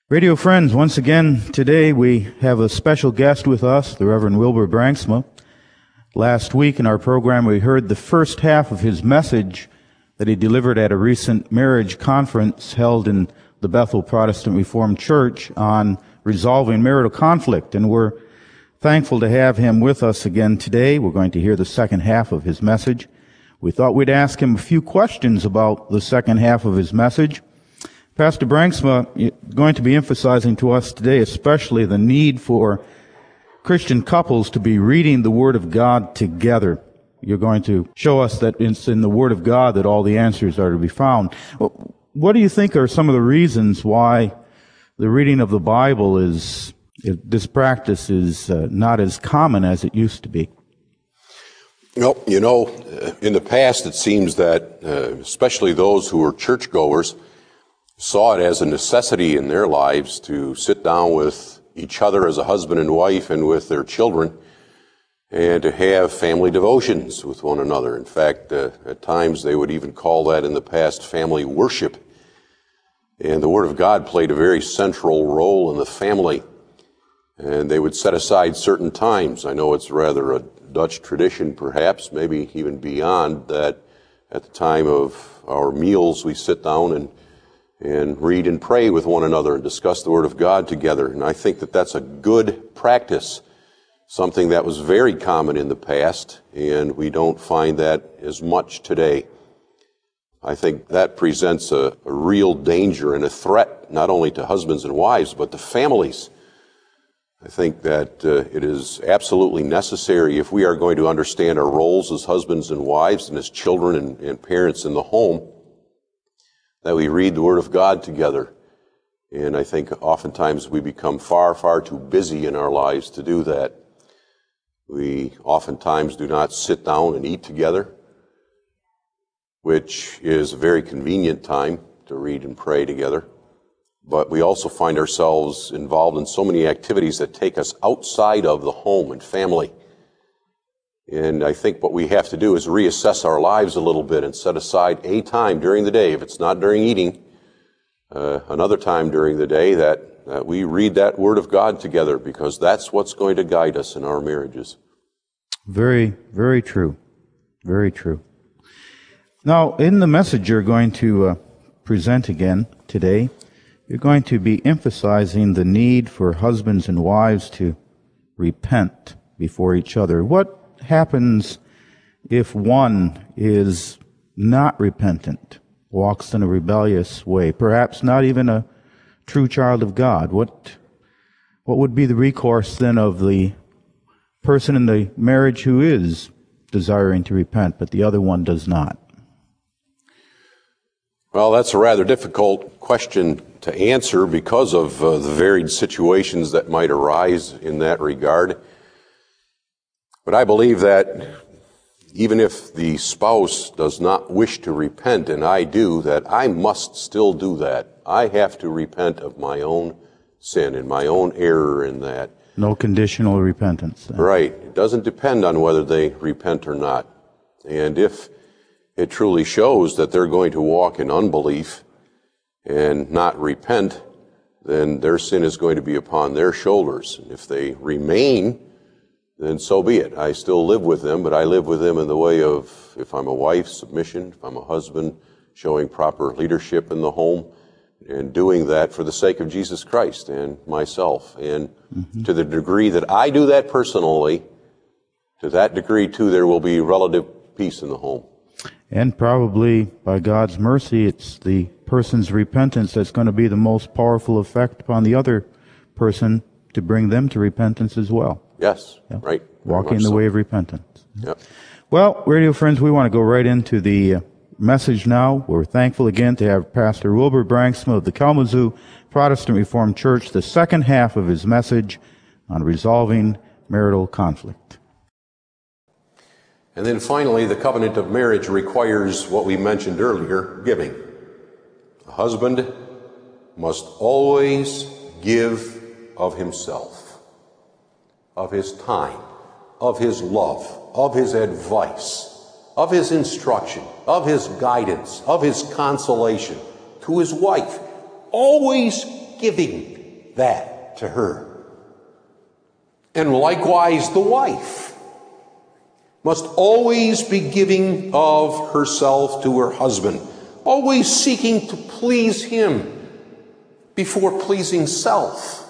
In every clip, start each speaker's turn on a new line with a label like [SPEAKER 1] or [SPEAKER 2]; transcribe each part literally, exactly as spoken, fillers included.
[SPEAKER 1] Radio friends, once again, today we have a special guest with us, the Reverend Wilbur Branksma. Last week in our program, we heard the first half of his message that he delivered at a recent marriage conference held in the Bethel Protestant Reformed Church on resolving marital conflict, and we're thankful to have him with us again today. We're going to hear the second half of his message. We thought we'd ask him a few questions about the second half of his message. Pastor Branksma is going to be emphasizing to us today especially the need for Christian couples to be reading the Word of God together. You're going to show us that it's in the Word of God that all the answers are to be found. What do you think are some of the reasons why the reading of the Bible is, this practice is uh, not as common as it used to be?
[SPEAKER 2] Well, you know, in the past it seems that uh, especially those who were churchgoers saw it as a necessity in their lives to sit down with each other as a husband and wife and with their children and to have family devotions with one another. In fact, uh, at times they would even call that in the past family worship. And the Word of God played a very central role in the family. And they would set aside certain times. I know it's rather a Dutch tradition perhaps, maybe even beyond that. At the time of our meals we sit down and and read and pray with one another and discuss the Word of God together. And I think that that's a good practice, something that was very common in the past, and we don't find that as much today. I think that presents a, a real danger and a threat, not only to husbands and wives, but to families. I think that uh, it is absolutely necessary if we are going to understand our roles as husbands and wives and as children and, and parents in the home, that we read the Word of God together. And I think oftentimes we become far, far too busy in our lives to do that. We oftentimes do not sit down and eat together, which is a very convenient time to read and pray together. But we also find ourselves involved in so many activities that take us outside of the home and family. And I think what we have to do is reassess our lives a little bit and set aside a time during the day, if it's not during eating, uh, another time during the day that, that we read that Word of God together, because that's what's going to guide us in our marriages.
[SPEAKER 1] Very, very true. Very true. Now, in the message you're going to uh, present again today, you're going to be emphasizing the need for husbands and wives to repent before each other. What happens if one is not repentant, walks in a rebellious way, perhaps not even a true child of God? What what would be the recourse then of the person in the marriage who is desiring to repent, but the other one does not?
[SPEAKER 2] Well, that's a rather difficult question to answer because of uh, the varied situations that might arise in that regard. But I believe that even if the spouse does not wish to repent, and I do, that I must still do that. I have to repent of my own sin and my own error in that.
[SPEAKER 1] No conditional repentance, then.
[SPEAKER 2] Right. It doesn't depend on whether they repent or not. And if it truly shows that they're going to walk in unbelief and not repent, then their sin is going to be upon their shoulders. And if they remain, then so be it. I still live with them, but I live with them in the way of, if I'm a wife, submission, if I'm a husband, showing proper leadership in the home, and doing that for the sake of Jesus Christ and myself. And mm-hmm. to the degree that I do that personally, to that degree, too, there will be relative peace in the home.
[SPEAKER 1] And probably, by God's mercy, it's the person's repentance that's going to be the most powerful effect upon the other person to bring them to repentance as well.
[SPEAKER 2] Yes,
[SPEAKER 1] yep.
[SPEAKER 2] Right.
[SPEAKER 1] Walking the
[SPEAKER 2] so.
[SPEAKER 1] way of repentance.
[SPEAKER 2] Yep.
[SPEAKER 1] Well, radio friends, we want to go right into the uh, message now. We're thankful again to have Pastor Wilbur Branksma of the Kalamazoo Protestant Reformed Church, the second half of his message on resolving marital conflict.
[SPEAKER 2] And then finally, the covenant of marriage requires what we mentioned earlier, giving. A husband must always give of himself, of his time, of his love, of his advice, of his instruction, of his guidance, of his consolation to his wife. Always giving. that to her. And likewise, the wife must always be giving of herself to her husband, always seeking to please him before pleasing self.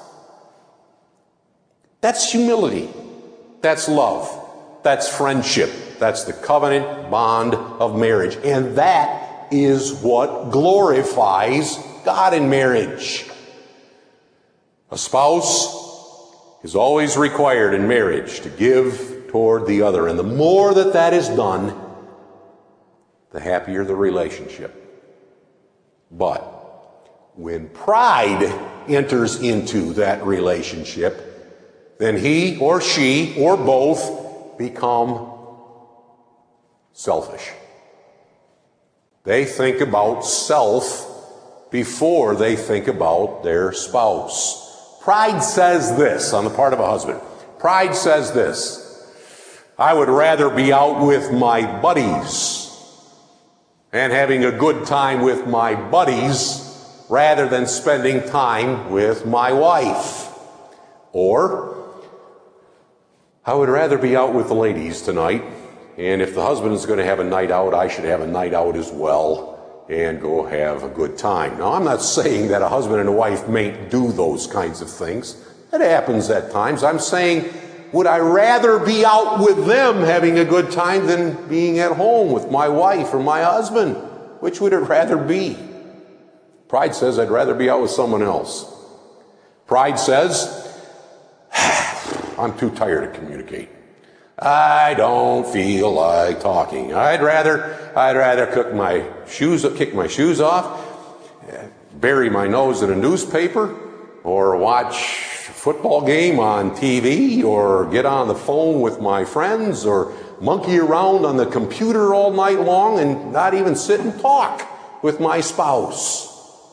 [SPEAKER 2] That's humility. That's love. That's friendship. That's the covenant bond of marriage. And that is what glorifies God in marriage. A spouse is always required in marriage to give toward the other. And the more that that is done, the happier the relationship. But when pride enters into that relationship, then he or she or both become selfish. They think about self before they think about their spouse. Pride says this on the part of a husband. Pride says this: I would rather be out with my buddies and having a good time with my buddies rather than spending time with my wife. Or, I would rather be out with the ladies tonight, and if the husband is going to have a night out, I should have a night out as well and go have a good time. Now, I'm not saying that a husband and a wife mayn't do those kinds of things. It happens at times. I'm saying, would I rather be out with them having a good time than being at home with my wife or my husband? Which would it rather be? Pride says, I'd rather be out with someone else. Pride says, I'm too tired to communicate. I don't feel like talking. I'd rather, I'd rather cook my shoes, kick my shoes off, bury my nose in a newspaper, or watch a football game on T V, or get on the phone with my friends, or monkey around on the computer all night long and not even sit and talk with my spouse.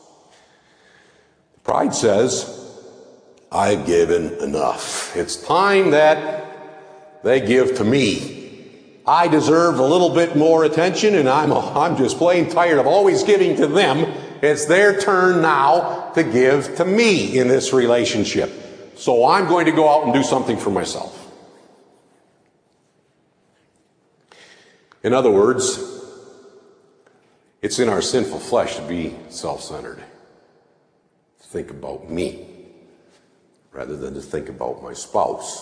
[SPEAKER 2] Pride says, I've given enough. It's time that they give to me. I deserve a little bit more attention, and I'm, I'm just plain tired of always giving to them. It's their turn now to give to me in this relationship. So I'm going to go out and do something for myself. In other words, it's in our sinful flesh to be self-centered. Think about me rather than to think about my spouse.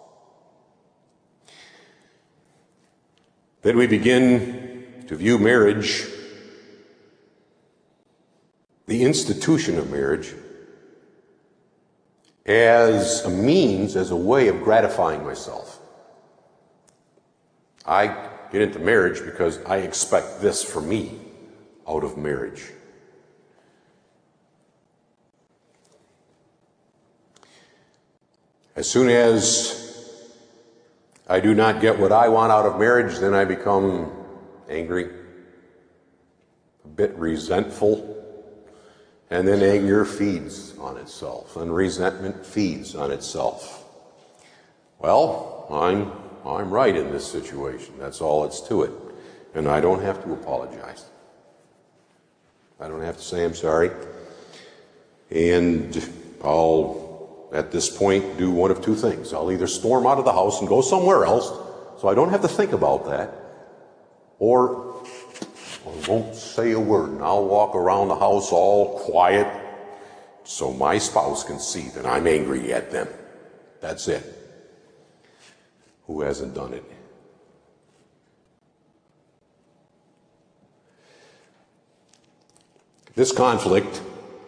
[SPEAKER 2] Then we begin to view marriage, the institution of marriage, as a means, as a way of gratifying myself. I get into marriage because I expect this for me out of marriage. As soon as I do not get what I want out of marriage, then I become angry, a bit resentful, and then anger feeds on itself, and resentment feeds on itself. Well, I'm, I'm right in this situation. That's all it's to it. And I don't have to apologize. I don't have to say I'm sorry. And I'll, at this point, do one of two things. I'll either storm out of the house and go somewhere else, so I don't have to think about that, or I won't say a word, and I'll walk around the house all quiet so my spouse can see that I'm angry at them. That's it. Who hasn't done it? This conflict,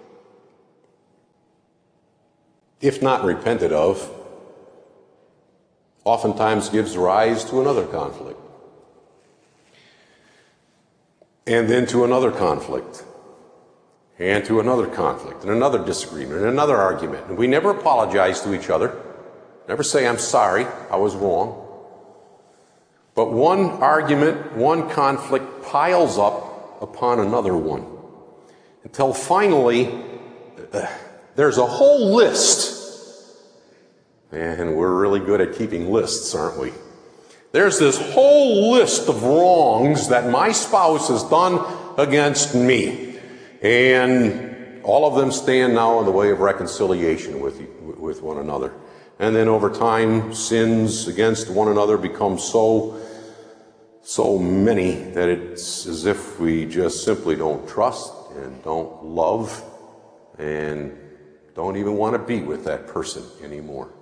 [SPEAKER 2] if not repented of, oftentimes gives rise to another conflict. And then to another conflict. And to another conflict. And another disagreement. And another argument. And we never apologize to each other. Never say, I'm sorry, I was wrong. But one argument, one conflict piles up upon another one. Until finally, uh, there's a whole list. And we're really good at keeping lists, aren't we? There's this whole list of wrongs that my spouse has done against me. And all of them stand now in the way of reconciliation with, with one another. And then over time, sins against one another become so, so many that it's as if we just simply don't trust and don't love and don't even want to be with that person anymore.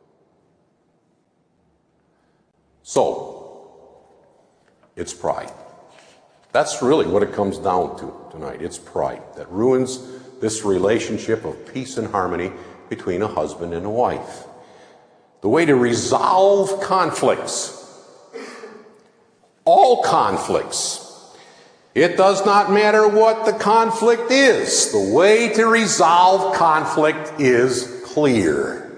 [SPEAKER 2] So, it's pride. That's really what it comes down to tonight. It's pride that ruins this relationship of peace and harmony between a husband and a wife. The way to resolve conflicts, all conflicts, it does not matter what the conflict is. The way to resolve conflict is clear.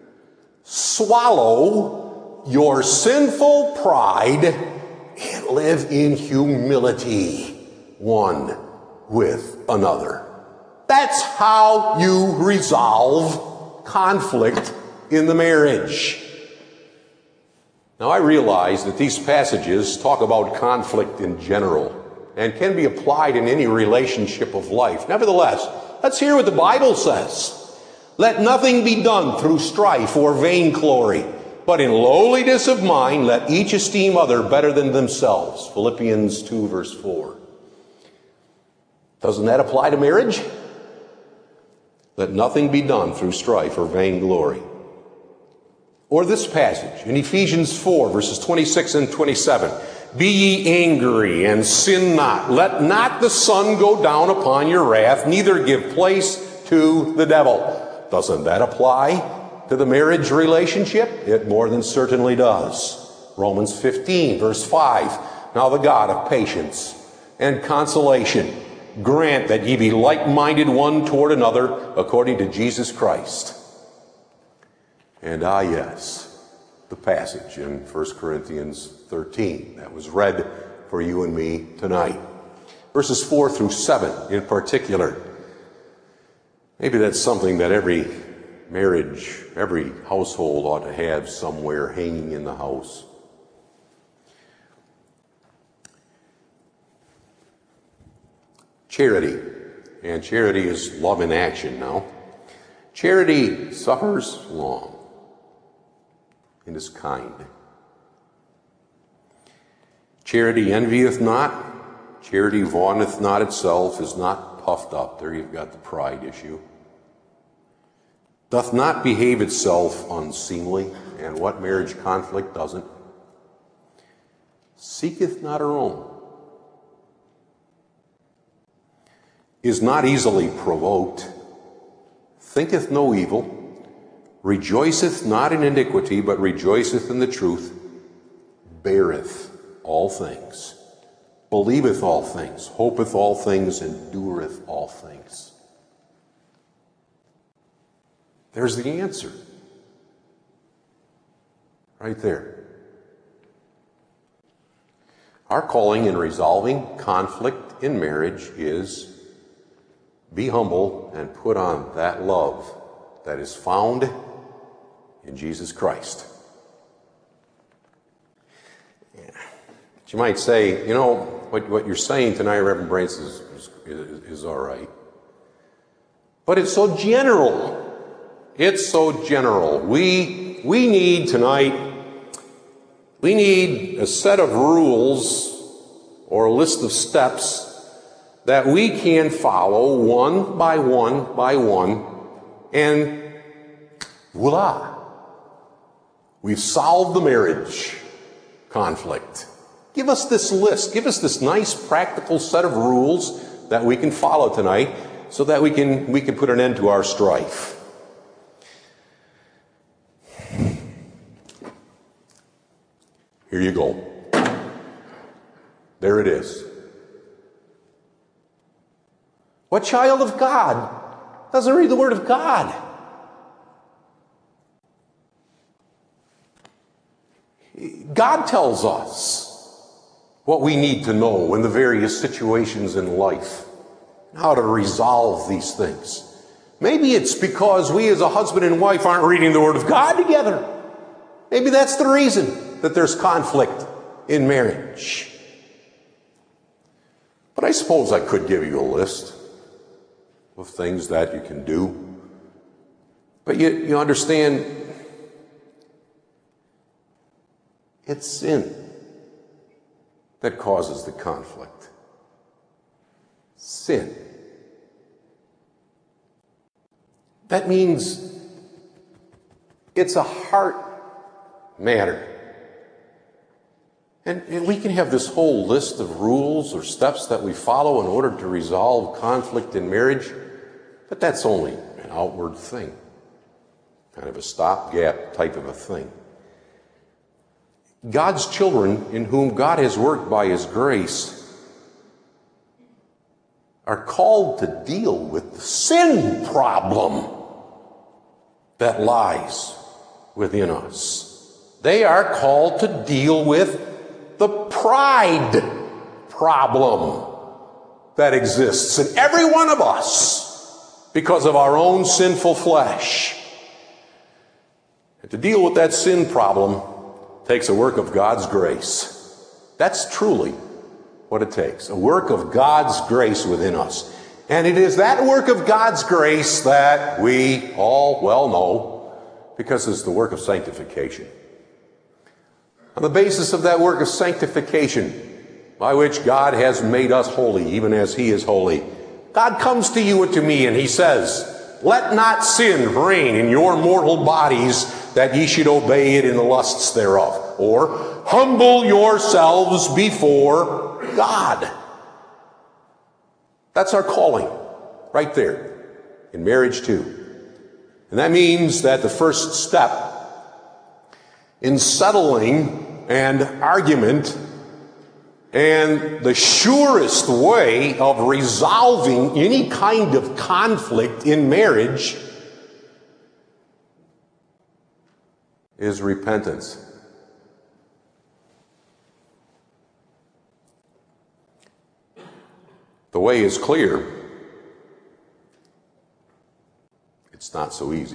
[SPEAKER 2] Swallow your sinful pride and live in humility one with another. That's how you resolve conflict in the marriage. Now, I realize that these passages talk about conflict in general and can be applied in any relationship of life. Nevertheless, let's hear what the Bible says. Let nothing be done through strife or vainglory, but in lowliness of mind let each esteem other better than themselves. Philippians two, verse four. Doesn't that apply to marriage? Let nothing be done through strife or vainglory. Or this passage in Ephesians four, verses twenty-six and twenty-seven. Be ye angry and sin not. Let not the sun go down upon your wrath, neither give place to the devil. Doesn't that apply to the marriage relationship? It more than certainly does. Romans fifteen, verse five. Now the God of patience and consolation grant that ye be like-minded one toward another according to Jesus Christ. And ah, yes, the passage in First Corinthians thirteen that was read for you and me tonight. Verses four through seven in particular. Maybe that's something that every marriage, every household ought to have somewhere hanging in the house. Charity. And charity is love in action now. Charity suffers long and is kind. Charity envieth not. Charity vaunteth not itself, is not puffed up. There you've got the pride issue. Doth not behave itself unseemly. And what marriage conflict doesn't? Seeketh not her own. Is not easily provoked. Thinketh no evil. Rejoiceth not in iniquity, but rejoiceth in the truth. Beareth all things. Believeth all things. Hopeth all things. Endureth all things. There's the answer. Right there. Our calling in resolving conflict in marriage is be humble and put on that love that is found in Jesus Christ. Yeah. But you might say, you know, what, what you're saying tonight, Reverend Brantz, is, is, is all right. But it's so general. It's so general. We, we need tonight, we need a set of rules or a list of steps that we can follow one by one by one, and voila, we've solved the marriage conflict. Give us this list. Give us this nice practical set of rules that we can follow tonight so that we can, we can put an end to our strife. Here you go. There it is. What child of God doesn't read the Word of God? God tells us what we need to know in the various situations in life, how to resolve these things. Maybe it's because we as a husband and wife aren't reading the Word of God together. Maybe that's the reason that there's conflict in marriage. But I suppose I could give you a list. of things that you can do. But you, you understand, it's sin that causes the conflict. Sin. That means it's a heart matter. And, and we can have this whole list of rules or steps that we follow in order to resolve conflict in marriage, but that's only an outward thing, kind of a stopgap type of a thing. God's children, in whom God has worked by His grace, are called to deal with the sin problem that lies within us. They are called to deal with the pride problem that exists in every one of us because of our own sinful flesh. And to deal with that sin problem takes a work of God's grace. That's truly what it takes, a work of God's grace within us. And it is that work of God's grace that we all well know, because it's the work of sanctification. On the basis of that work of sanctification, by which God has made us holy, even as He is holy, God comes to you and to me and He says, "Let not sin reign in your mortal bodies, that ye should obey it in the lusts thereof." Or, "Humble yourselves before God." That's our calling, right there, in marriage too. And that means that the first step in settling an argument and the surest way of resolving any kind of conflict in marriage is repentance. The way is clear. It's not so easy.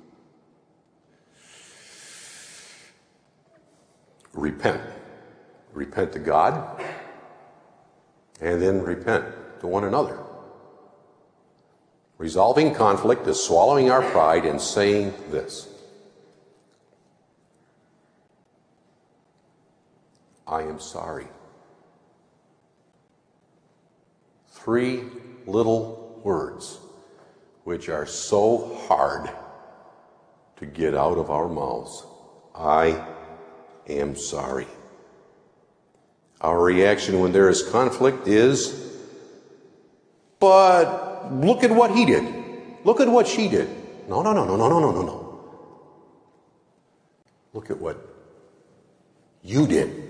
[SPEAKER 2] Repent. Repent to God, and then repent to one another. Resolving conflict is swallowing our pride and saying this: I am sorry. Three little words which are so hard to get out of our mouths. I am sorry. Our reaction when there is conflict is, but look at what he did. Look at what she did. No, no, no, no, no, no, no, no, no. Look at what you did.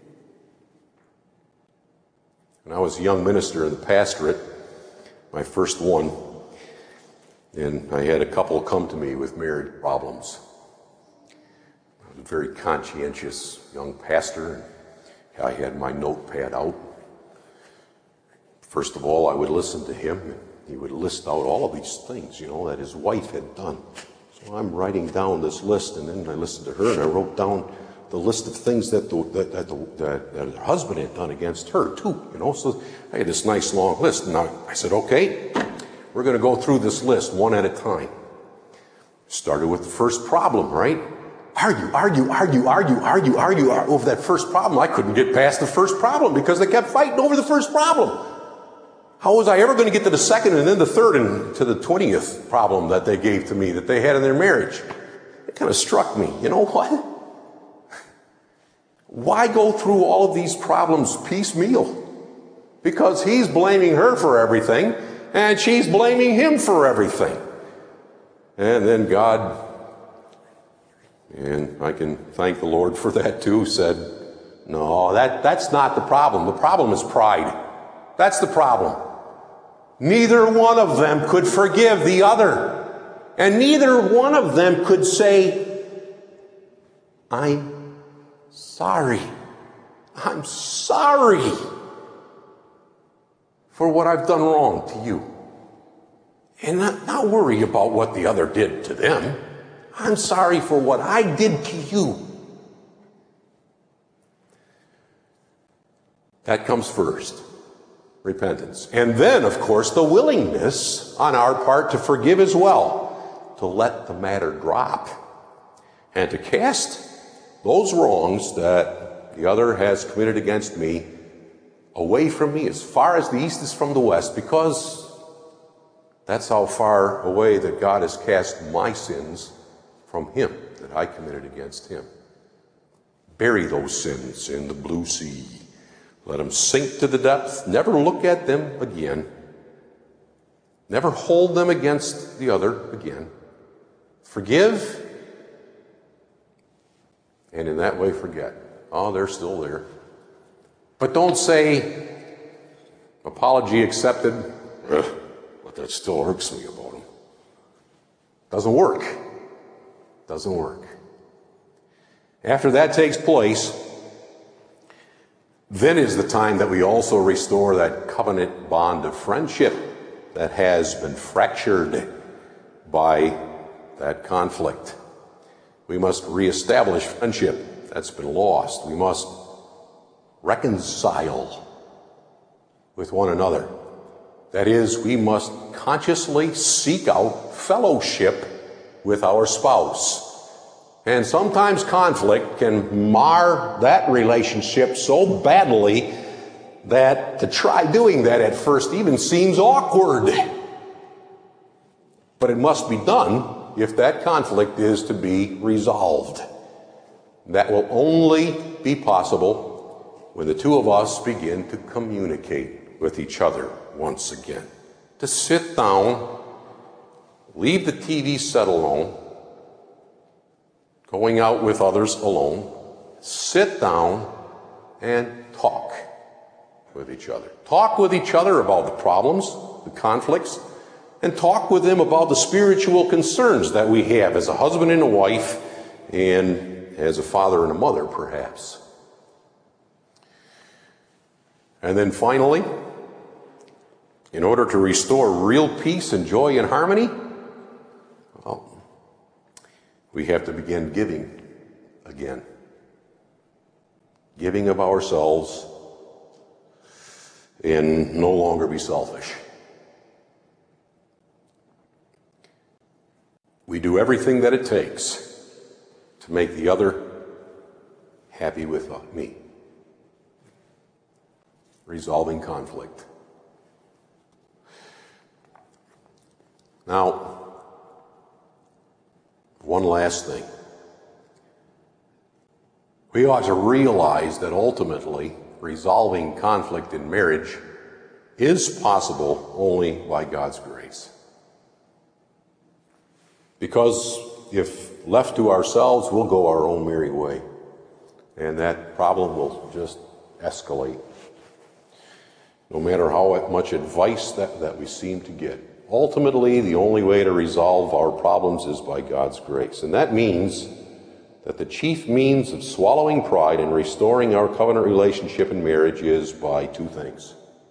[SPEAKER 2] When I was a young minister in the pastorate, my first one, and I had a couple come to me with marriage problems. I was a very conscientious young pastor. I had my notepad out. First of all, I would listen to him, and he would list out all of these things, you know, that his wife had done. So I'm writing down this list, and then I listened to her, and I wrote down the list of things that, the, that, that, the, that, that her husband had done against her, too, you know. So I had this nice long list, and I, I said, okay, we're going to go through this list one at a time. Started with the first problem, right? Argue, argue, argue, argue, argue, argue over that first problem. I couldn't get past the first problem because they kept fighting over the first problem. How was I ever going to get to the second and then the third and to the twentieth problem that they gave to me that they had in their marriage? It kind of struck me. You know what? Why go through all of these problems piecemeal? Because he's blaming her for everything and she's blaming him for everything. And then God, and I can thank the Lord for that too, said, no, that, that's not the problem. The problem is pride. That's the problem. Neither one of them could forgive the other. And neither one of them could say, I'm sorry. I'm sorry for what I've done wrong to you. And not, not worry about what the other did to them. I'm sorry for what I did to you. That comes first. repentance. And then, of course, the willingness on our part to forgive as well, to let the matter drop, and to cast those wrongs that the other has committed against me away from me as far as the east is from the west, because that's how far away that God has cast my sins from him that I committed against him. Bury those sins in the blue sea. Let them sink to the depths. Never look at them again. Never hold them against the other again. Forgive, and in that way forget. Oh, they're still there. But don't say, apology accepted, Ugh, but that still irks me about them. Doesn't work. Doesn't work. After that takes place, then is the time that we also restore that covenant bond of friendship that has been fractured by that conflict. We must reestablish friendship that's been lost. We must reconcile with one another. That is, we must consciously seek out fellowship with our spouse. And sometimes conflict can mar that relationship so badly that to try doing that at first even seems awkward. But it must be done if that conflict is to be resolved. That will only be possible when the two of us begin to communicate with each other once again. To sit down, leave the T V set alone, going out with others alone, sit down and talk with each other. Talk with each other about the problems, the conflicts, and talk with them about the spiritual concerns that we have as a husband and a wife, and as a father and a mother, perhaps. And then finally, in order to restore real peace and joy and harmony, well, we have to begin giving again. Giving of ourselves and no longer be selfish. We do everything that it takes to make the other happy with me. Resolving conflict. Now, one last thing. We ought to realize that ultimately resolving conflict in marriage is possible only by God's grace. Because if left to ourselves, we'll go our own merry way. And that problem will just escalate. No matter how much advice that, that we seem to get. Ultimately, the only way to resolve our problems is by God's grace. And that means that the chief means of swallowing pride and restoring our covenant relationship in marriage is by two things.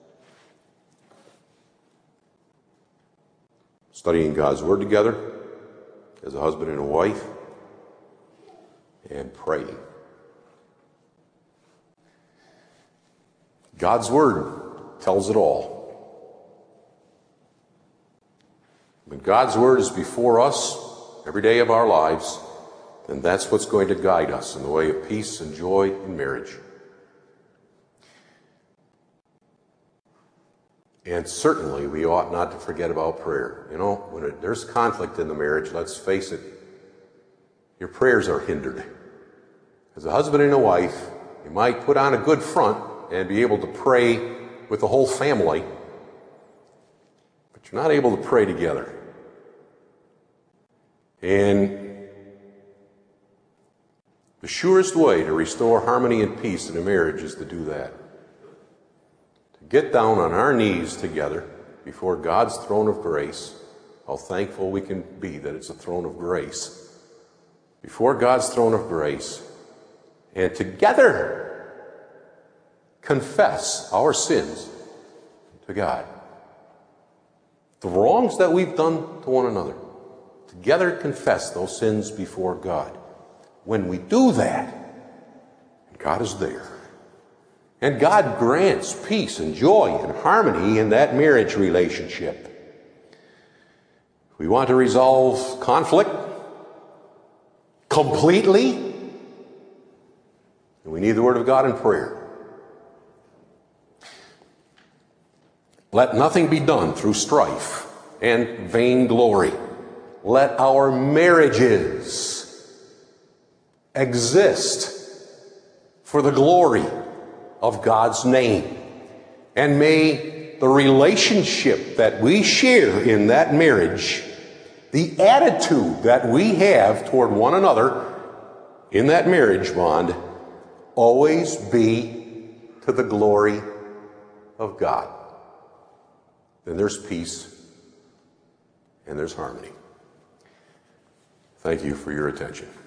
[SPEAKER 2] Studying God's Word together as a husband and a wife, and praying. God's Word tells it all. When God's Word is before us every day of our lives, then that's what's going to guide us in the way of peace and joy in marriage. And certainly we ought not to forget about prayer. You know, when it, there's conflict in the marriage, let's face it, your prayers are hindered. As a husband and a wife, you might put on a good front and be able to pray with the whole family, but you're not able to pray together. And the surest way to restore harmony and peace in a marriage is to do that. To get down on our knees together before God's throne of grace. How thankful we can be that it's a throne of grace. Before God's throne of grace, and together confess our sins to God. The wrongs that we've done to one another. Together confess those sins before God. When we do that, God is there. And God grants peace and joy and harmony in that marriage relationship. We want to resolve conflict completely, and we need the Word of God in prayer. Let nothing be done through strife and vainglory. Let our marriages exist for the glory of God's name. And may the relationship that we share in that marriage, the attitude that we have toward one another in that marriage bond, always be to the glory of God. Then there's peace and there's harmony. Thank you for your attention.